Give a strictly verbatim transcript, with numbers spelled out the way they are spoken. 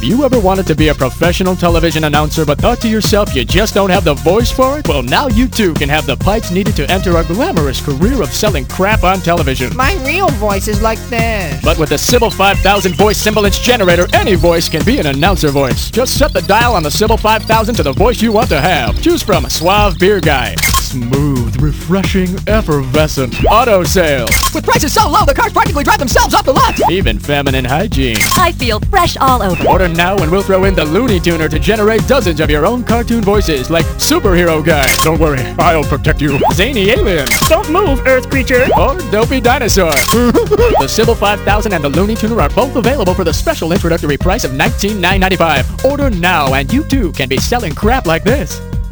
you ever wanted to be a professional television announcer but thought to yourself you just don't have the voice for it? Well, now you too can have the pipes needed to enter a glamorous career of selling crap on television. My real voice is like this. But with the Sybil five thousand voice semblance generator, any voice can be an announcer voice. Just set the dial on the Sybil five thousand to the voice you want to have. Choose from Suave Beer Guy, smooth, refreshing, effervescent, auto sales, With prices so low, the cars practically drive themselves off the lot. even feminine hygiene. I feel fresh all over. Order now and we'll throw in the Looney Tuner to generate dozens of your own cartoon voices like Superhero Guy, don't worry, I'll protect you, Zany Alien, Don't move, Earth creature. or Dopey Dinosaur. The Sybil five thousand and the Looney Tuner are both available for the special introductory price of nineteen nine ninety-five. Order now and you too can be selling crap like this.